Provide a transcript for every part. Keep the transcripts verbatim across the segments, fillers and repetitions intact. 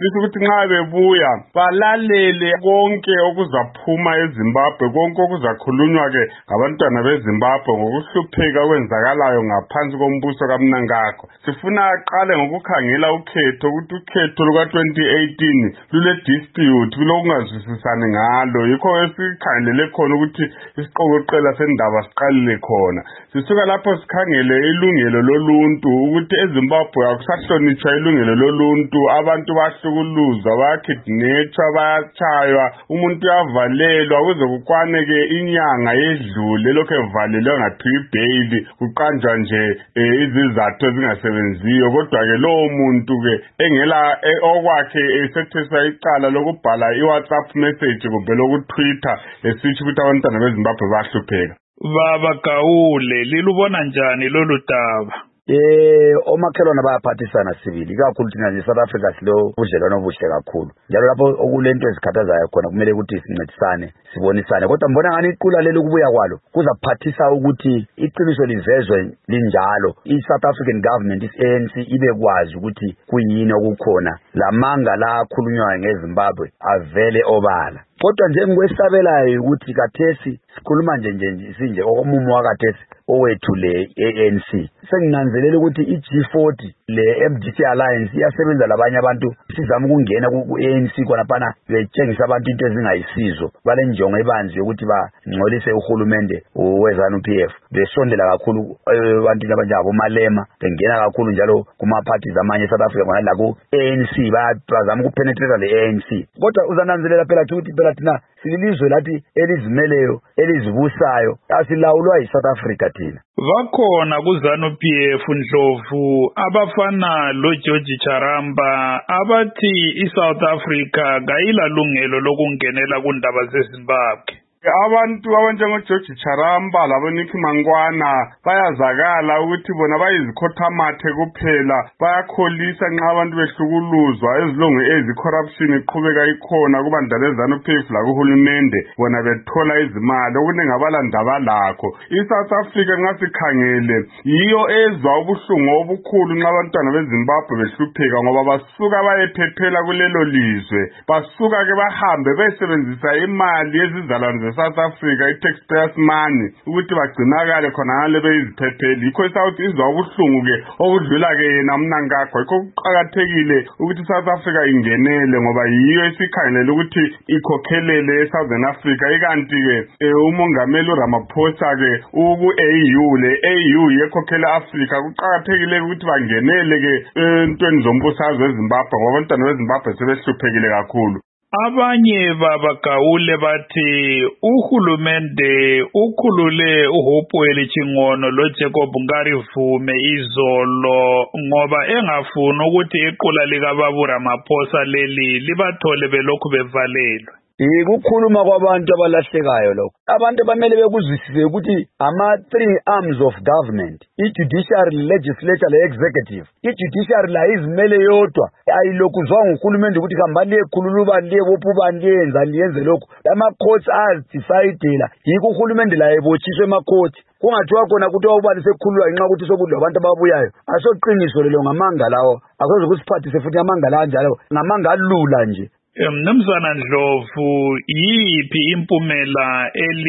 sifisa ukuthi nxa bebuya balalele konke okuzaphuma eZimbabwe, konke okuzakhulunywa ke ngabantwana beZimbabwe ngokuhlupheka kwenzakalayo ngaphansi kombuso kaMnangagwa. Sifuna aqale ngokukhangela ukhetho ukuthi ukhetho luka twenty eighteen lule dispute kulokungazwisisani ngalo, yikho esikhangelele khona ukuthi isiqokoqela sendaba siqalile khona. Sisuka lapho sikhangele ilungelo loluntu ukuthi eZimbabwe akusahlonitshwa ilungelo loluntu, abantu bahlukuluzwa, bayakidnethwa, bayatshaywa, umuntu uyavalelwa kuze kukwane ke inyanga yedlule lokho evalelwe ngathiwa ibhayili kuqanjwa nje izizathu ezingasebenziyo. Kodwa ke lowo muntu ke engela okwakhe esethesa icala lokubhala iWhatsApp message kumbe lokutwitter esithi ukuthi abantwana beZimbabwe bahlupheka. Baba Gaule, lilubona njani lolu daba? Eh omakhelwana bayaphathisana sibili kakhulu thina nje South Africa silo budlelwano obuhle kakhulu. Njalo lapho okulento ezikhathazayo khona kumele ukuthi sincedisane sibonisane, kodwa mbona ngani iqula leli kubuya kwalo kuzaphathisa ukuthi iqiniso livezwe linjalo. I-South African government is-A N C ibe kwazi ukuthi kuyini okukhona, lamanga la akhulunywayo ngeZimbabwe avele obala. Kodwa nje ngikwesabelayo ukuthi kathesi sikhuluma nje nje sinje omumo wakathesi owethu le A N C senginanzelela ukuthi i-G forty le M D C Alliance iyasebenza labanye abantu sizama ukungena ku-A N C khonaphana betshengisa abantu into ezingayisizo bale njongo ebanzi yokuthi bangcolise uhulumende we-ZANU P F, besondela kakhulu ebantwini abanjengabo Malema, bengena kakhulu njalo kuma-parties amanye eSouth Africa khona la ku-A N C bazama ukupenetrate le-A N C. Kodwa uzananzelela phela ukuthi phela thina sililizwe lathi elizimeleyo elizibusayo asilawulwa yi-South Africa thina. Bakhona ku-ZANU P F Ndlovu abafana lo George Charamba abathi iSouth Africa kayilalungelo lokungenela kundaba zeZimbabwe. Abantu abanjengoGeorge Charamba laboNicky Mangwana bayazakala ukuthi bona bayizikhothamathe kuphela, bayakholisa nxa abantu behlukuluzwa ezilongo ezi-corruption iqhubeka ikhona kubandla leZANU P F lakuhulumende bona bethola izimali okuningi abalandaba lakho. iSouth Africa nxa sikhangele yiyo ezwa ubuhlungu obukhulu nxa abantwana beZimbabwe behlupheka ngoba basuka bayephephela kulelo lizwe, basuka ke bahambe besebenzisa imali yezizalwane South Africa i-taxpayers money ukuthi bagcinakale khona ngale beyiziphepheli. Yikho iSouth izwa ubuhlungu ke okudlula ke yena Mnangagwa. Yikho kuqakathekile ukuthi South Africa ingenele ngoba yiyo esikhangelele ukuthi ikhokhelele eSouthern Africa. Ikanti ke umongameli uRamaphosa ke uku-A U le A U yekhokhela Africa, kuqakathekile ukuthi bangenele ke entweni zombusazwe eZimbabwe ngoba abantwana beZimbabwe sebehluphekile kakhulu. Abanye Baba Gaule bathi uhulumende ukhulule uHopewell Chingono lo Jacob Ngarivume izolo ngoba engafuni ukuthi iqula lika Babu Ramaphosa leli libathole belokhu bevalelwe. Ikukhuluma kwabantu abalahlekayo lokho. Abantu bamele bekuzwisise ukuthi ama three arms of government, i-judiciary, legislature, le-executive. I-judiciary la izimele yodwa ayilokuzwa nguhulumende ukuthi hamba liyekhulula ubani liyebopha ubani liyenza liyenze lokho. Ama-courts azidecidela, yikho uhulumende la ebotshiswe ema-court. Kungathiwa khona ukuthi ubani sekhululwa inxa ukuthi sokudla abantu ababuyayo. Asoqiniso lelo ngamanga lawo, akuze kusiphathise futhi amanga la njalo ngamanga alula nje. Mnumzana Ndlovu, yiphi impumela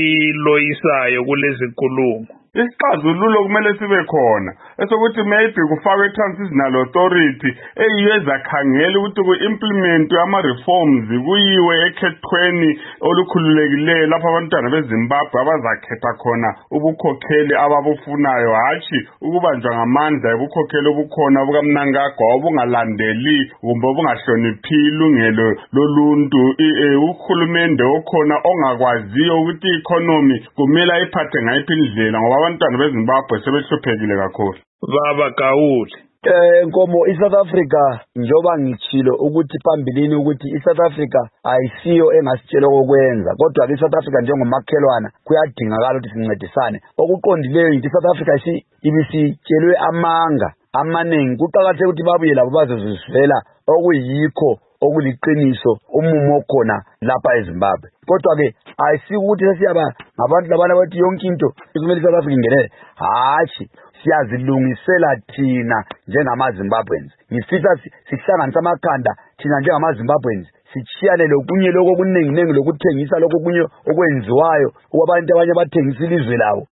eliloyisayo kulezi nkulumo? Isixazululo kumele sibe khona esokuthi maybe kufakwe i-transitional authority eyiyo ezakhangela ukuthi ku-implement ama-reforms kuyiwe ekhethweni olukhululekileyo lapho abantwana beZimbabwe abazakhetha khona ubukhokheli ababufunayo, hatshi ukubanjwa ngamandla ebukhokheli obukhona bukaMnangagwa obungalandeli kumbe obungahloniphi ilungelo loluntu. Uhulumende okhona ongakwaziyo ukuthi i-economy kumele ayiphathe ngayiphi indlela ngoba abantwana beZimbabwe sebehluphekile kakhulu. Baba Gaule, eh nkomo iSouth Africa njoba ngichilo ukuthi phambilini ukuthi iSouth Africa ayisiyo engasitshela okwenza, kodwa ke iSouth Africa njengomakhelwana kuyadingakala ukuthi sincedisane. Okuqondileyo yithi iSouth Africa isi ibisitshelwe amanga amaningi, kuqakatheke ukuthi babuye labo bazozivela okuyikho okuliqiniso umumo khona lapha eZimbabwe. Kodwa ke ayisikuthi sesiyaba ngabantu labana bathi yonke into kumele iSouth Africa ingenele, hatshi siyazilungisela thina njengamaZimbabweans. Ngifisa sihlanganisa amakhanda thina njengamaZimbabweans sitshiyane lokunye lokho okuningi-ningi lokuthengisa lokho kunye okwenziwayo okwabantu abanye bathengisa ilizwe lawo